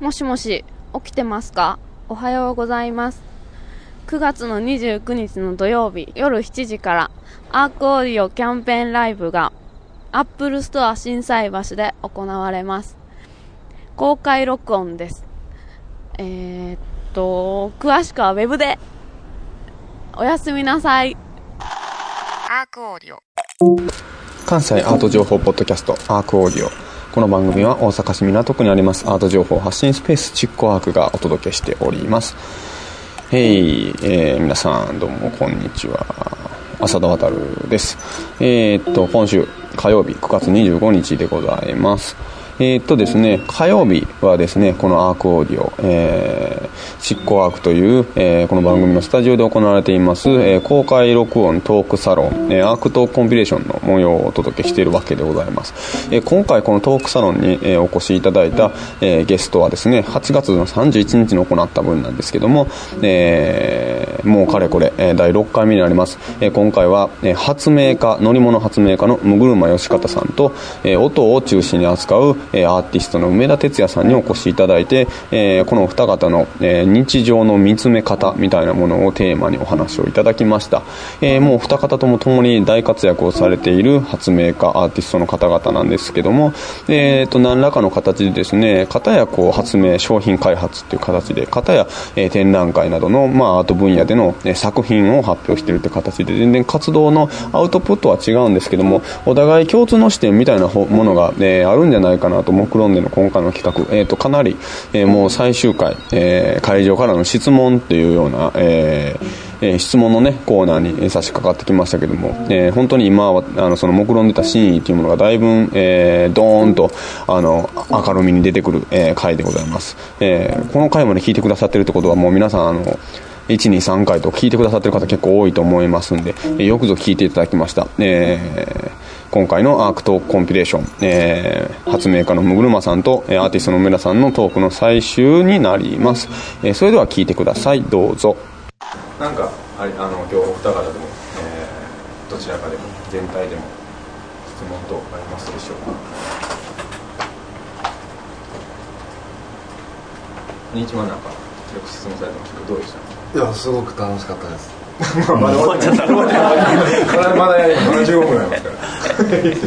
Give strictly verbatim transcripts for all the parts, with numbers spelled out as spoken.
もしもし、起きてますか？おはようございます。くがつのにじゅうくにちの土曜日夜しちじからアークオーディオキャンペーンライブがアップルストア心斎橋で行われます。公開録音です。えー、っと詳しくはウェブで。おやすみなさい。 アークオーディオ関西アート情報ポッドキャストアークオーディオ。この番組は大阪市港区にありますアート情報発信スペースチッコアークがお届けしております。へい、えー、皆さんどうもこんにちは。浅田渉です。えー、っと今週火曜日くがつにじゅうごにちでございます。えー、っとですね火曜日はですねこのアークオーディオ、えー、チッコアークという、えー、この番組のスタジオで行われています、えー、公開録音トークサロン、えー、アークトークコンピレーションの模様をお届けしているわけでございます。えー、今回このトークサロンに、えー、お越しいただいた、えー、ゲストはですねはちがつのさんじゅういちにちに行った分なんですけども、えー、もうかれこれ、えー、だいろっかいめになります。えー、今回は、えー、発明家乗り物発明家の六車義方さんと、えー、音を中心に扱うアーティストの梅田哲也さんにお越しいただいて、えー、このお二方の、えー、日常の見つめ方みたいなものをテーマにお話をいただきました。えー、もう二方とも共に大活躍をされている発明家アーティストの方々なんですけども、えー、と何らかの形でですね片やこう発明商品開発っていう形で片や、えー、展覧会などの、まあ、アート分野での、えー、作品を発表しているという形で全然活動のアウトプットは違うんですけどもお互い共通の視点みたいなものが、えー、あるんじゃないかなと目論んでの今回の企画、えー、とかなり、えー、もう最終回、えー、会場からの質問というような、えーえー、質問の、ね、コーナーに差し掛かってきましたけども、えー、本当に今はあのその目論んでた真意というものがだいぶ、えー、ドーンとあの明るみに出てくる、えー、回でございます。えー、この回まで聞いてくださっているということはもう皆さんあのいち、に、さんかいと聞いてくださっている方結構多いと思いますんで、えー、よくぞ聞いていただきました。えー今回のアークトークコンピレーション、えー、発明家の六車さんとアーティストの梅田さんのトークの最終になります。えー、それでは聞いてください。どうぞ。なんかあれあの今日お二方でも、えー、どちらかでも全体でも質問等ありますでしょうか。日間なんかよく質問されてますけどどうでした？ いやすごく楽しかったです。 まだ終わっちゃった。まだまだやりまだじゅうごふんありますから。終わってし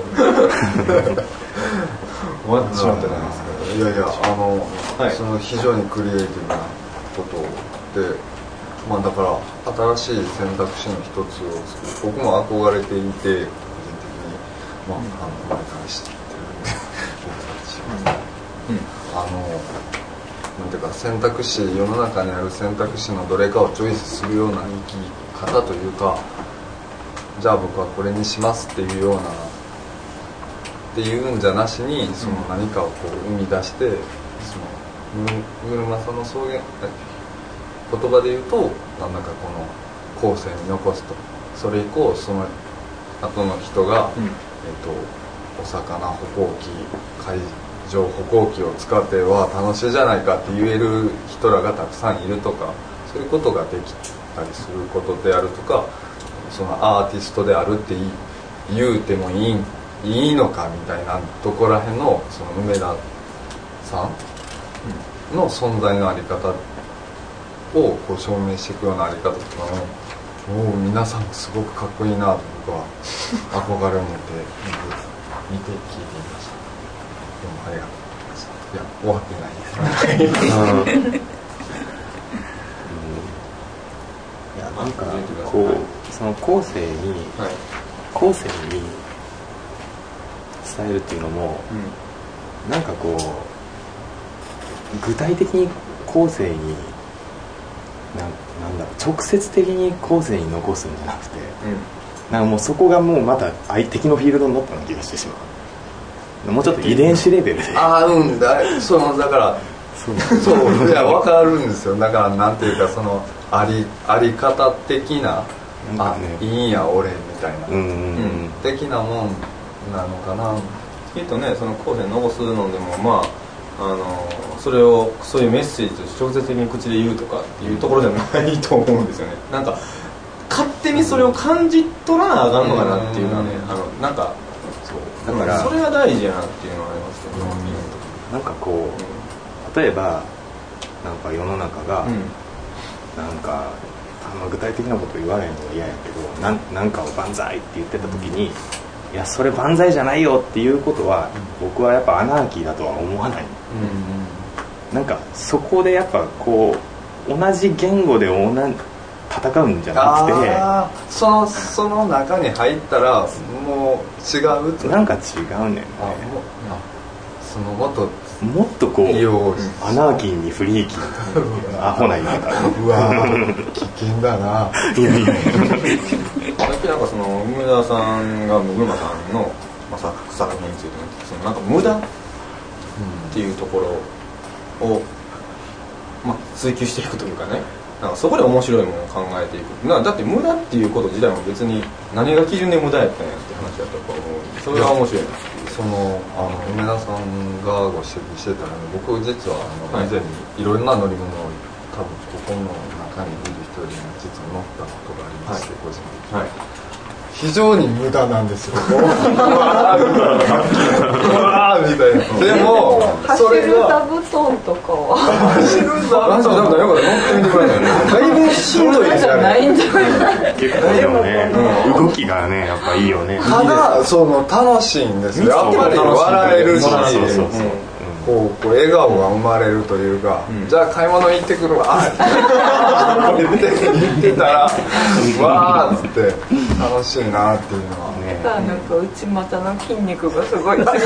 まったじゃないですか。 いやいやあの、 はい、 その非常にクリエイティブなことで、まあだから新しい選択肢の一つを僕も憧れていて個人的にまああの前から知ってるんで僕たちは、うん、あの。なんていうか選択肢世の中にある選択肢のどれかをチョイスするような生き方というかじゃあ僕はこれにしますっていうようなっていうんじゃなしにその何かをこう生み出してその六車さんの草原言葉で言うとなんだかこの後世に残すとそれ以降その後の人が、うんえっと、お魚歩行器海歩行器を使っては楽しいじゃないかって言える人らがたくさんいるとかそういうことができたりすることであるとかそのアーティストであるって言うてもいい、いいのかみたいなとこらへんのその梅田さんの存在のあり方をこう証明していくようなあり方とかももう皆さんもすごくかっこいいなと僕は憧れを持って見て聞いていました。どうもありがとうございました。いや終わってないです。 いやなんかこうその後世に、はい、後世に伝えるっていうのも、うん、なんかこう具体的に後世にな、なんだろう直接的に後世に残すんじゃなくて、うん、なんかもうそこがもうまた相敵のフィールドになったような気がしてしまう。もうちょっと遺伝子レベルでああうんだそのだからそうそういや分かるんですよ。だからなんていうかそのありあり方的ななんか、ね、あいいんや俺みたいな、うんうんうん、的なもんなのかな。 きっとねその後世に残すのでもまああのそれをそういうメッセージとして直接的に口で言うとかっていうところじゃないと思うんですよね。なんか勝手にそれを感じ取らなあかんのかなっていうのはね、あのなんかだからそれが大事やなっていうのはありますけど、うん、 なんかこう、 例えばなんか世の中が、 うんなんかあの具体的なこと言わないのが嫌やけど な, なんかを万歳って言ってた時に、いやそれ万歳じゃないよっていうことは、うん、僕はやっぱアナーキーだとは思わない、うん、なんかそこでやっぱこう同じ言語で同じ戦うんじゃなくて、 あそのその中に入ったらもう違うとなんか違うねんね。 あもうそのもっともっとこうアナーキーにフリーキーアホな言い方うわ危険だないやいやいやさっきなんかその梅田さんがムグマさんの、まあ、作品についてそのなんか無駄っていうところを、まあ、追求していくというかね、なんかそこで面白いものを考えていくな。だって無駄っていうこと自体も別に何が基準で無駄やったんやって話だったと思うんで、それは面白いなっていう。 そのあの梅田さんがご指摘してたのに、僕実はあの以前にいろんな乗り物を多分ここの中にいる人に実は乗ったことがありまして、ご自分、はい、非常に無駄なんですようわーみたいな。でも走る座布団とかは走る座布団とかよかったら乗ってみてくださいね。だいぶしんどいですよね。 結構でもね、うん、動きがねやっぱいいよね。 ただその楽しいんですよ。やっぱり笑えるし、 そうそうそうそう、 こうこう笑顔が生まれるというか、うん、じゃあ買い物行ってくるわって言ってたらわーって楽しいなっていうのはね。 なんか内股の筋肉がすごいついてる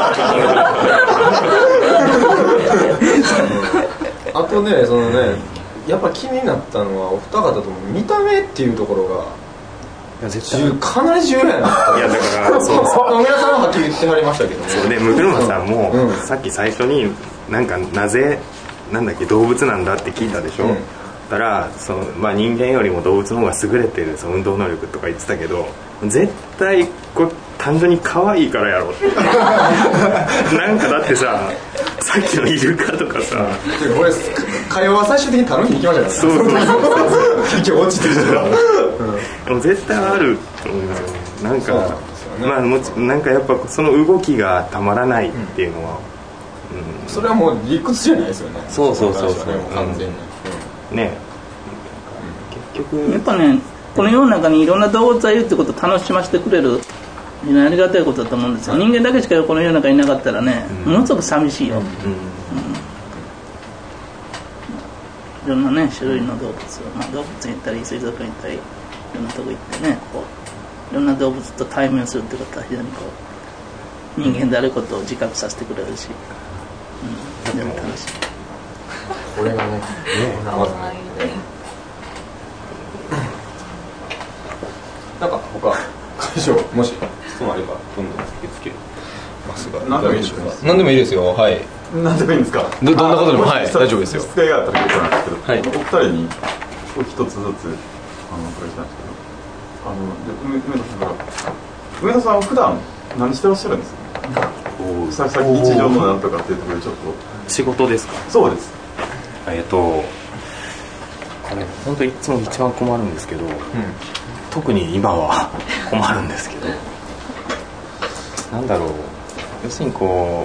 あとね、そのね、やっぱ気になったのはお二方とも見た目っていうところがいや絶対かなり重要やな。 いやだからそう皆さんははっきり言ってはりましたけどね。 そうでムグルマさんも、うん、さっき最初になんかなぜなんだっけ動物なんだって聞いたでしょ、うん、だからその、まあ、人間よりも動物の方が優れてるその運動能力とか言ってたけど、絶対これ単純に可愛いからやろうなんかだってさ、さっきのイルカとかさ、 これ会話は最終的に頼みに行きましたからね。 そうそうそう結局落ちてるから、うん、 でも絶対ある、うん、なんかなん、ね、まあ、もちなんかやっぱその動きがたまらないっていうのは、 うんうん、それはもう理屈じゃないですよね。 そうそうそうそう、 ね、完全に、 うん、ね、結局やっぱね、この世の中にいろんな動物がいるってことを楽しませてくれるありがたいことだと思うんですよ。人間だけしかこの世の中にいなかったらね、ものすごく寂しいよ、うんうん、いろんなね種類の動物を、まあ、動物園行ったり水族館行ったりいろんなとこ行ってね、こういろんな動物と対面するってことは非常にこう人間であることを自覚させてくれるし、うん、とても楽しい。 これがね、ね、まずね、なんか他会場もし質問あればどんどん受け付けますが、 何でもいいですか。 何でもいいですよ。はい。 何でもいいんですか。 ど, どんなことでもはい大丈夫ですよ。 質問があったら結構なんですけど、 はい、 お二人に一つずつあのお伺いしたんですけど、あの梅田さんから梅田さんは普段何してらっしゃるんですか。さっき日常のなんとかっていうところでちょっと仕事ですか。 そうです。 えっとこれ本当いつも一番困るんですけど、うん、特に今は困るんですけど、なんだろう、要するにこ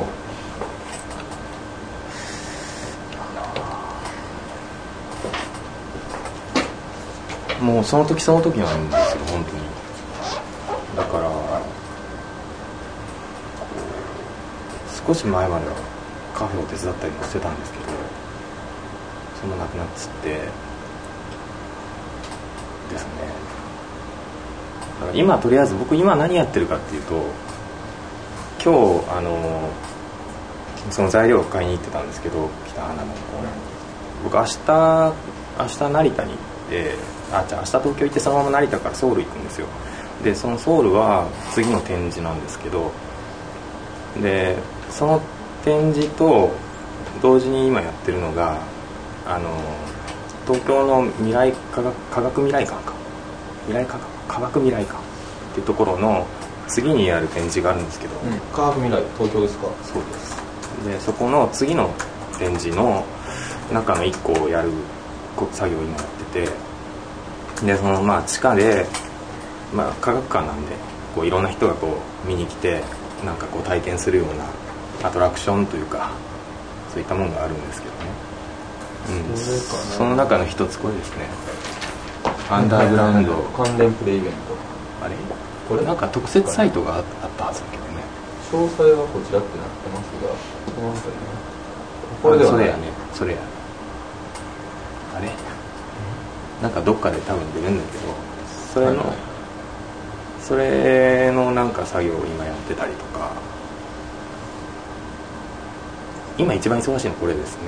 うもうその時その時なんですよ本当に。だから少し前まではカフェを手伝ったりもしてたんですけど、そんななくなっつってですね。だから今とりあえず僕今何やってるかっていうと、今日あのその材料を買いに行ってたんですけど、北花の僕明日明日成田に行って、あじゃあ明日東京行ってそのまま成田からソウル行くんですよ。でそのソウルは次の展示なんですけど、でその展示と同時に今やってるのがあの東京の未来科学科学未来館か未来科学科学未来館っていうところの次にやる展示があるんですけど、うん、 科学未来東京ですか。 そうです。でそこの次の展示の中のいっこをやる作業を今やってて、でそのまあ地下で、まあ、科学館なんでこういろんな人がこう見に来てなんかこう体験するようなアトラクションというかそういったものがあるんですけどね、うん、その中の一つこれですね、アンダーグラウンド関連プレイベント、 あれこれなんか特設サイトがあったはずだけどね、 詳細はこちらってなってますが、この辺りね、これではない、 それやね、それやあれなんかどっかで多分出るんだけど、それの、はいはい、それのなんか作業を今やってたりとか、今一番忙しいのこれですね、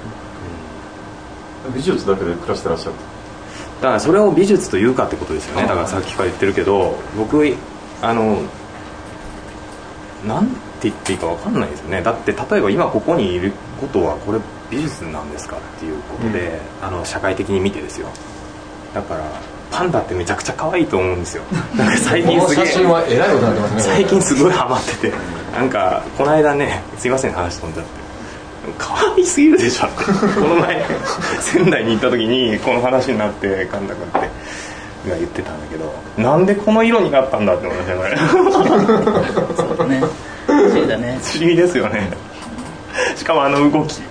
うん、美術だけで暮らしてらっしゃる、 だからそれを美術というかってことですよね。だからさっきから言ってるけど、僕あのなんて言っていいか分かんないですよね。だって例えば今ここにいることはこれ美術なんですかっていうことで、うん、あの社会的に見てですよ。だからパンダってめちゃくちゃ可愛いと思うんですよ。なんか最近すげえこの写真はえらいことになってますね。 最近すごいハマってて、なんかこの間ね、すいません話飛んじゃって、可愛すぎるでしょってこの前仙台に行った時にこの話になって神田君ってが言ってたんだけど、なんでこの色になったんだって思いましたね。 そうだね、不思議だね、 不思議ですよね。しかもあの動き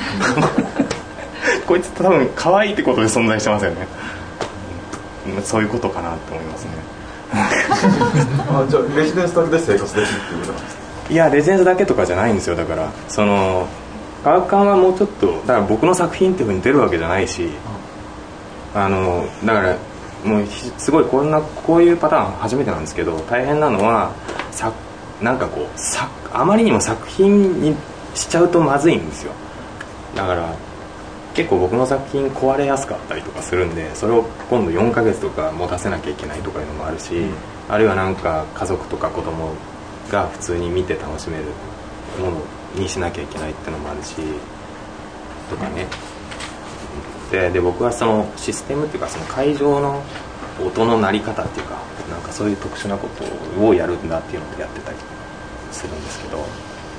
こいつ多分可愛いってことで存在してますよね。そういうことかなって思いますね。 あ、じゃあレジデンスだけで生活できるっていうことなんですか？ いやレジデンスだけとかじゃないんですよ。だからその科学館はもうちょっと、だから僕の作品っていう風に出るわけじゃないし、あのだからもうすごいこんなこういうパターン初めてなんですけど、大変なのはさなんかこうさあまりにも作品にしちゃうとまずいんですよ。だから結構僕の作品壊れやすかったりとかするんで、それを今度よんかげつとか持たせなきゃいけないとかいうのもあるし、うん、あるいはなんか家族とか子供が普通に見て楽しめるものにしなきゃいけないってのもあるしとかね。で, で僕はそのシステムっていうかその会場の音の鳴り方っていうか、なんかそういう特殊なことをやるんだっていうのでやってたりするんですけど、うん、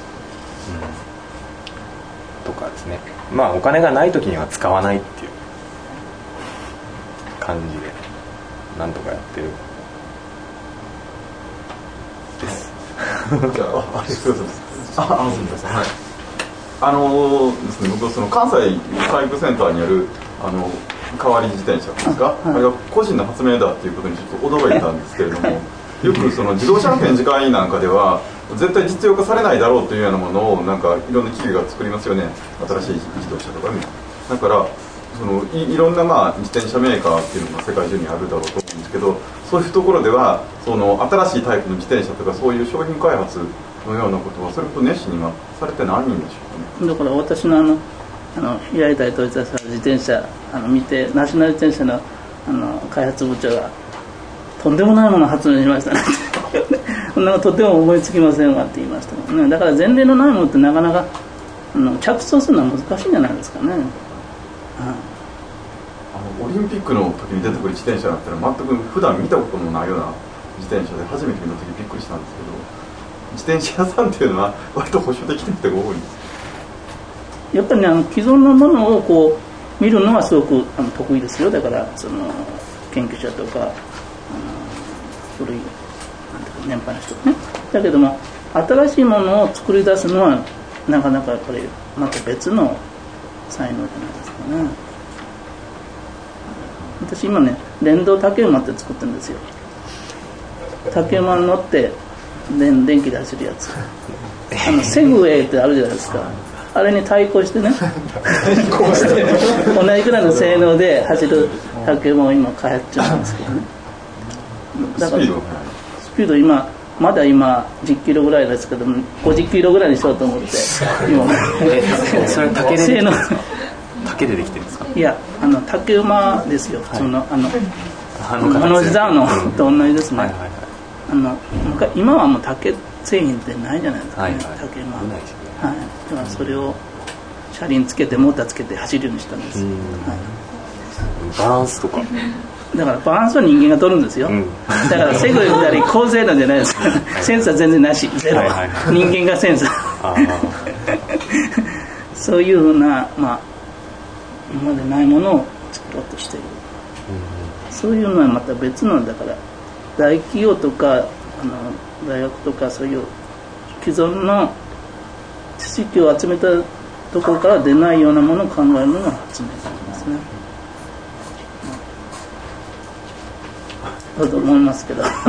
とかですね。まあお金がない時には使わないっていう感じでなんとかやってるです。 じゃあ、あ、すいません。あ、あのすみません。はい。あのー、ですね、僕その関西体育センターにあるあの代わり自転車ですか、はい、あれが個人の発明だっていうことにちょっと驚いたんですけれども、よくその自動車の展示会なんかでは絶対実用化されないだろうというようなものをなんかいろんな企業が作りますよね、新しい自動車とかね。だからその い, いろんなまあ自転車メーカーっていうのが世界中にあるだろうと思うんですけど、そういうところではその新しいタイプの自転車とかそういう商品開発のようなことはそれと熱心にはされてないんでしょうかね。 だから私のあのあの平井大統一さんの自転車あの見て、ナショナル自転車のあの開発部長がとんでもないものを発明しましたねこんなのとても思いつきませんわって言いましたもんね。だから前例のないものってなかなかあの着想するのは難しいんじゃないですかね。 あのオリンピックの時に出てくる自転車だったら全く普段見たこともないような自転車で初めて見た時びっくりしたんですけど、自転車屋さんっていうのは割と保守的な人が多いんです。 やっぱりね、あの既存のものをこう見るのはすごくあの得意ですよ。だからその研究者とかあの古いなんていうか年配の人ね。だけども新しいものを作り出すのはなかなかやっぱりまた別の才能じゃないですかね。私今ね電動竹馬って作ってるんですよ。竹馬に乗って電電気で走るやつ。あのセグウェイってあるじゃないですか。あれに対抗してね同じくらいの性能で走る竹馬を今開発中なんですけどね。だからスピード今まだ今じゅっキロぐらいですけどもごじゅっキロぐらいにしようと思って今それ竹でできてるんですか？竹でできてるんですか？ いやあの竹馬ですよ、普通の、はい、あのあのこのザのと同じですね、はいはいはい、あの今はもう竹製品ってないじゃないですかね、はいはい、竹馬ないですよね、はい、だからそれを車輪つけてモーターつけて走るようにしたんです、はい、 バランスとかだからバランスは人間が取るんですよ、うん、だからセグウェイみたいに高性能じゃないですかセンサー全然なしゼロ、はいはいはい、人間がセンサーそういうふうな、まあ、今までないものを作ろうとしている、うん、そういうのはまた別のだから大企業とかあの大学とかそういう既存の知識を集めたところから出ないようなものを考えるのが発明ですね、うん、だと思いますけどはい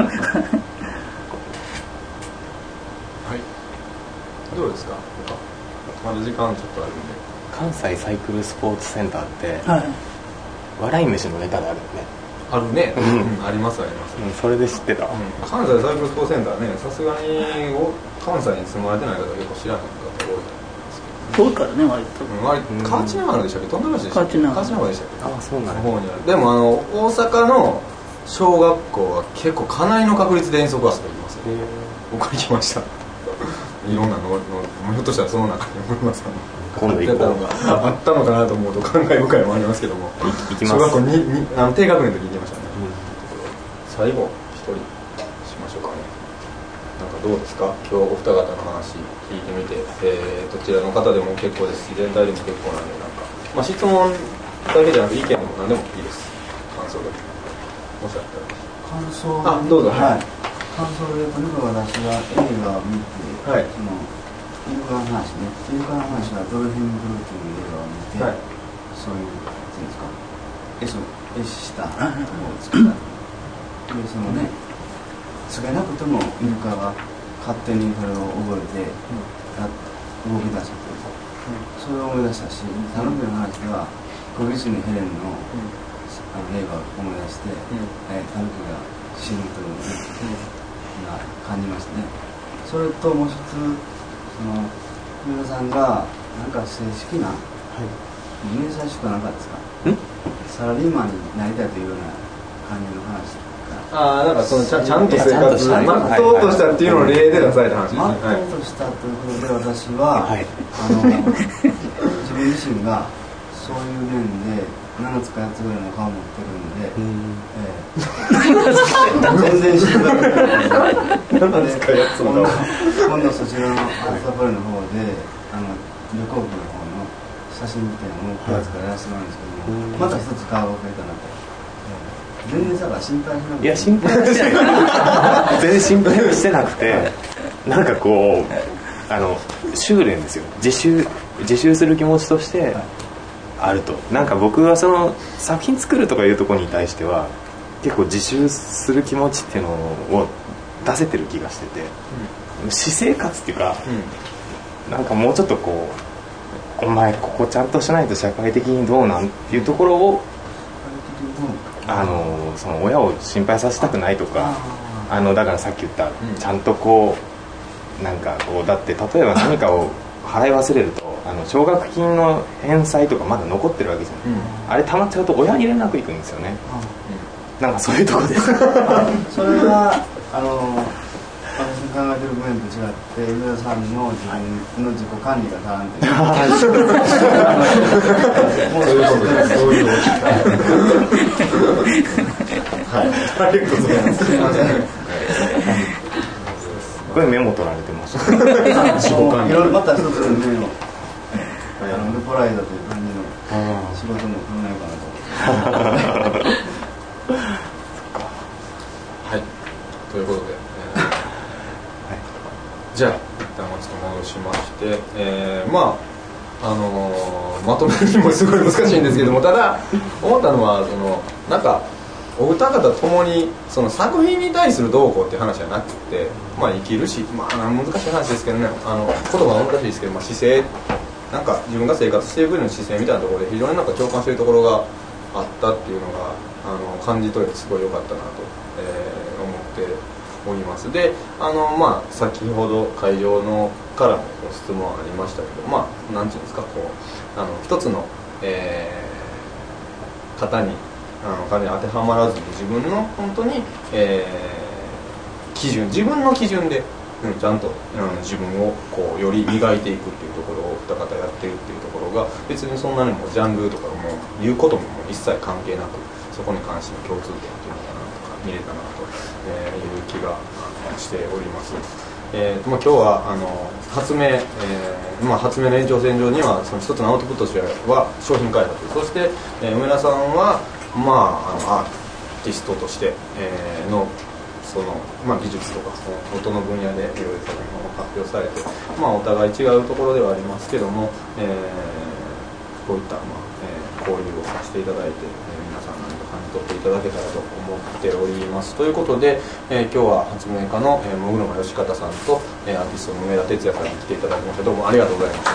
どうですか？まだ時間ちょっとあるんで。 関西サイクルスポーツセンターって、 はい、 笑い飯のネタであるよね。 あるね、うん、ありますあります、 うん、それで知ってた、うん、 関西サイクルスポーツセンターね、さすがに関西に住まれてない方結構知らない方多いと思いますけど、 遠いからね割と、 うん、割と河内長野でしたっけ、富田橋でしたっけ、河内長野でしたっけ、 あ、そうなんの方にある。でもあの大阪の小学校は結構かなりの確率で遠足遊び行きますよ。僕行きましたいろんなののひょっとしたらその中に森村さんの今度行こうあったのかなと思うと感慨深いもありますけども、 行きます。 小学校ににあの低学年の時に行きましたね、うん、最後一人しましょうかね。なんかどうですか、今日お二方の話聞いてみて、えー、どちらの方でも結構ですし全体でも結構なんで、なんか、まあ、質問だけじゃなく意見でも何でもいいです。感想だけもしあったら。 感想あ、どうぞ。 はい、感想でとにかく私は映画を見て、はい、そのイルカの話ね、イルカの話はドルフィンブルーという映画を見て、はい、そういう、なんていうんですか、絵したをつけた。で、そのね、つけなくてもイルカが勝手にそれを覚えて、うん、動き出すというか、うん、それを思い出したし、タヌキの話では、小泉ヘレンの、うん、あの映画を思い出して、うん、えー、タヌキが死ぬというのが感じましたね。それともう一つ、その皆さんがなんか正式な、はい、明細書かなんかですか、サラリーマンになりたいというような感じの話が、 ああ、なんかそのちゃ、ちゃんと生活した、まっとうとしたっていうのを例で出された話ですね。 まっとうとしたということで、私は、はい、あの自分自身がそういう面でななつかやっつぐらいの顔を持ってるんで、全然知らないななつかやっつの顔、今度そちらのアルファバレの方であの旅行記の方の写真展をくがつからやらせてもらうんですけども、また一つ顔が増えたなと。全然さ、心配しなくて。 いや、心配はしてない全然心配はしてなくて、なんかこうあの修練ですよ。自習自習する気持ちとしてあると。なんか僕はその作品作るとかいうところに対しては結構自習する気持ちっていうのを出せてる気がしてて、うん、私生活っていうか、うん、なんかもうちょっとこう、お前ここちゃんとしないと社会的にどうなんっていうところを、あのその親を心配させたくないとか、あのだからさっき言った、うん、ちゃんとこうなんかこう、だって例えば何かを払い忘れるとあの奨学金の返済とかまだ残ってるわけじゃない、うん、あれ溜まっちゃうと親に連絡行くんですよね、うん、なんかそういうとこですそれはあの私の考えてる部分と違って上田さんの自分の自己管理が足らんというもうそういうことです。そういうはい、ありがとうございます。すみません。 これメモ取られてました。 自己管理。いろいろまた一つのメモ。あのルポライダーという感じの仕事も考えようかなと。 はい。ということで。じゃあ一旦ちょっと戻しまして、えー、まああのー、まとめるにもすごい難しいんですけども、ただ思ったのはそのなんかお二方ともにその作品に対するどうこうっていう話じゃなくて、まあ生きるし、まあ難しい話ですけどね、あの言葉は難しいですけど、まあ、姿勢なんか自分が生活していく上での姿勢みたいなところで非常になんか共感しているところがあったっていうのがあの感じ取れてすごい良かったなと、えー、思っております。で、あのまあ先ほど会場のからもご質問ありましたけど、まあなんていうんですか、こうあの一つの、えー、型にあの型に当てはまらずに自分の本当に、えー、基準自分の基準で、うん、ちゃんと、うん、自分をこうより磨いていくっていうところを二方やってるっていうところが別にそんなにもジャンルとかも言うことももう一切関係なくそこに関しての共通点っていうのかなとか見れたなと、えー、いう気がしております。えーまあ、今日はあの発明、えーまあ、発明の延長線上にはその一つのアウトプットとしては商品開発、そして、えー、梅田さんは、まあ、あのアーティストとして、えー、のその、まあ、技術とかその音の分野でいろいろ作品を発表されて、まあ、お互い違うところではありますけども、えー、こういった、まあえー、交流をさせていただいて、えー、皆さん何か感じ取っていただけたらと思っております。ということで、えー、今日は発明家の、えー、もぐろま吉方さんと、えー、アーティストの梅田哲也さんに来ていただきました。どうもありがとうございました。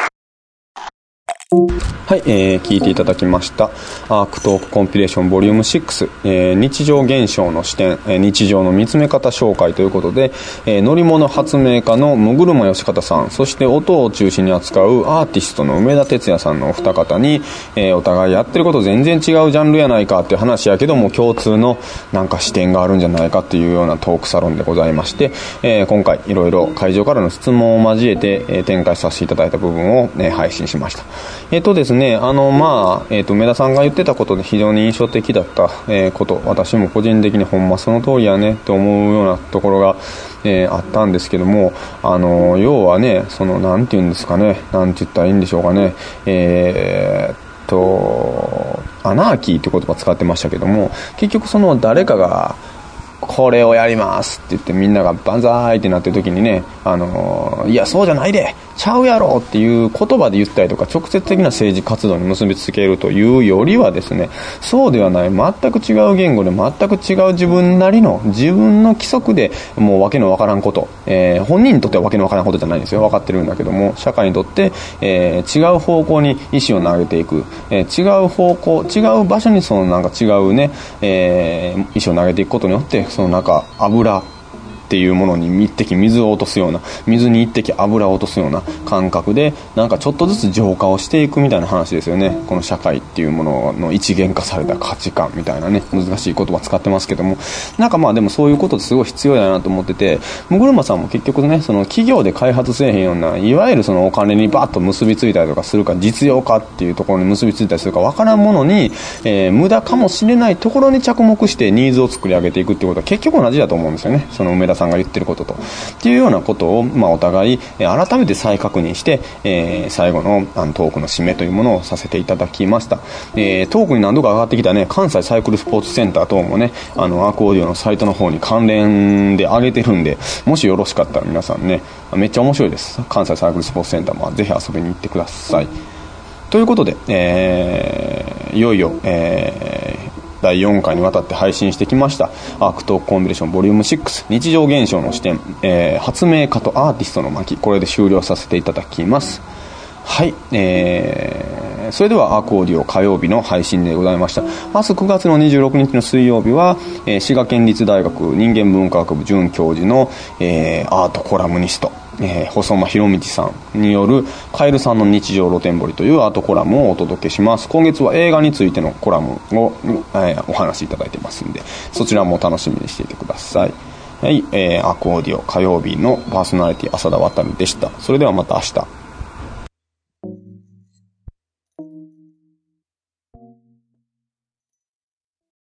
はい、えー、聞いていただきましたアークトークコンピレーションボリュームシックス、えー、日常現象の視点、えー、日常の見つめ方紹介ということで、えー、乗り物発明家のもぐるま吉方さん、そして音を中心に扱うアーティストの梅田哲也さんのお二方に、えー、お互いやってること全然違うジャンルやないかっていう話やけども共通のなんか視点があるんじゃないかっていうようなトークサロンでございまして、えー、今回いろいろ会場からの質問を交えて、えー、展開させていただいた部分を、ね、配信しました。えっとですね、あのまあ、えっと梅田さんが言ってたことで非常に印象的だった、えー、こと、私も個人的にほんまその通りやねと思うようなところが、えー、あったんですけども、あの要はね、そのなんて言うんですかね、なんて言ったらいいんでしょうかね、えー、っとアナーキーって言葉使ってましたけども、結局その誰かがこれをやりますって言ってみんなが万歳ってなってる時にね、あのー、いやそうじゃないでちゃうやろっていう言葉で言ったりとか直接的な政治活動に結びつけるというよりはですね、そうではない全く違う言語で全く違う自分なりの自分の規則でもうわけのわからんこと、えー、本人にとってはわけのわからんことじゃないんですよ、分かってるんだけども社会にとって、えー、違う方向に意思を投げていく、えー、違う方向違う場所にそのなんか違うね、えー、意思を投げていくことによってそのなんか油っていうものに一滴水を落とすような、水に一滴油を落とすような感覚でなんかちょっとずつ浄化をしていくみたいな話ですよね。この社会っていうものの一元化された価値観みたいなね、難しい言葉使ってますけども、なんかまあでもそういうことってすごい必要だなと思ってて、もぐるまさんも結局ね、その企業で開発せえへんようないわゆるそのお金にバッと結びついたりとかするか実用化っていうところに結びついたりするか分からんものに、えー、無駄かもしれないところに着目してニーズを作り上げていくっていうことは結局同じだと思うんですよね。その梅田さんが言ってることとっていうようなことを、まあ、お互い、えー、改めて再確認して、えー、最後の、あのトークの締めというものをさせていただきました。えー、トークに何度か上がってきたね、関西サイクルスポーツセンター等もね、あのアークオーディオのサイトの方に関連で上げてるんで、もしよろしかったら皆さんね、めっちゃ面白いです。関西サイクルスポーツセンターもぜひ遊びに行ってください。ということで、えー、いよいよ、えーだいよんかいにわたって配信してきましたアークトークコンビネーションボリュームシックス日常現象の視点、えー、発明家とアーティストの巻、これで終了させていただきます。はい、えー、それではアークオーディオ火曜日の配信でございました。明日くがつのにじゅうろくにちの水曜日は、えー、滋賀県立大学人間文化学部准教授の、えー、アートコラムニスト、えー、細間博道さんによるカエルさんの日常露天掘りというアートコラムをお届けします。今月は映画についてのコラムを、えー、お話しいただいてますんで、そちらも楽しみにしていてください。はい、えー、アークオーディオ火曜日のパーソナリティ浅田渉でした。それではまた明日。